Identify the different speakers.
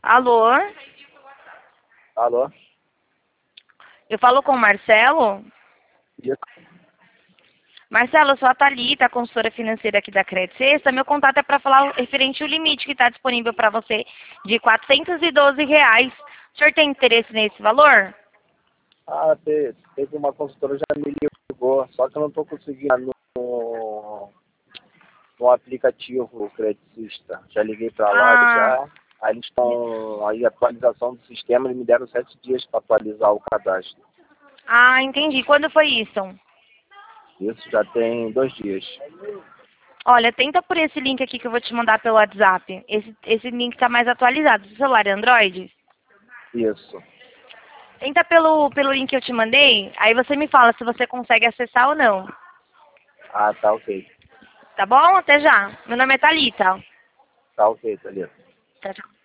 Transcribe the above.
Speaker 1: Alô?
Speaker 2: Alô?
Speaker 1: Eu falo com o Marcelo?
Speaker 2: Isso.
Speaker 1: Marcelo, eu sou a Thalita, consultora financeira aqui da Credit Sexta. Meu contato é para falar referente ao limite que está disponível para você de R$ 412. O senhor tem interesse nesse valor?
Speaker 2: Teve uma consultora já me ligou, só que eu não estou conseguindo no aplicativo Credicista. Já liguei para lá,
Speaker 1: Ah,
Speaker 2: já. Aí eles estão. Aí a atualização do sistema, eles me deram 7 dias para atualizar o cadastro.
Speaker 1: entendi. Quando foi isso?
Speaker 2: Isso já tem 2 dias.
Speaker 1: Olha, tenta por esse link aqui que eu vou te mandar pelo WhatsApp. Esse link está mais atualizado. O celular é Android?
Speaker 2: Isso.
Speaker 1: Tenta pelo link que eu te mandei, aí você me fala se você consegue acessar ou não.
Speaker 2: Tá ok.
Speaker 1: Tá bom? Até já. Meu nome é Thalita.
Speaker 2: Tá ok, beleza.
Speaker 1: Tchau, tchau.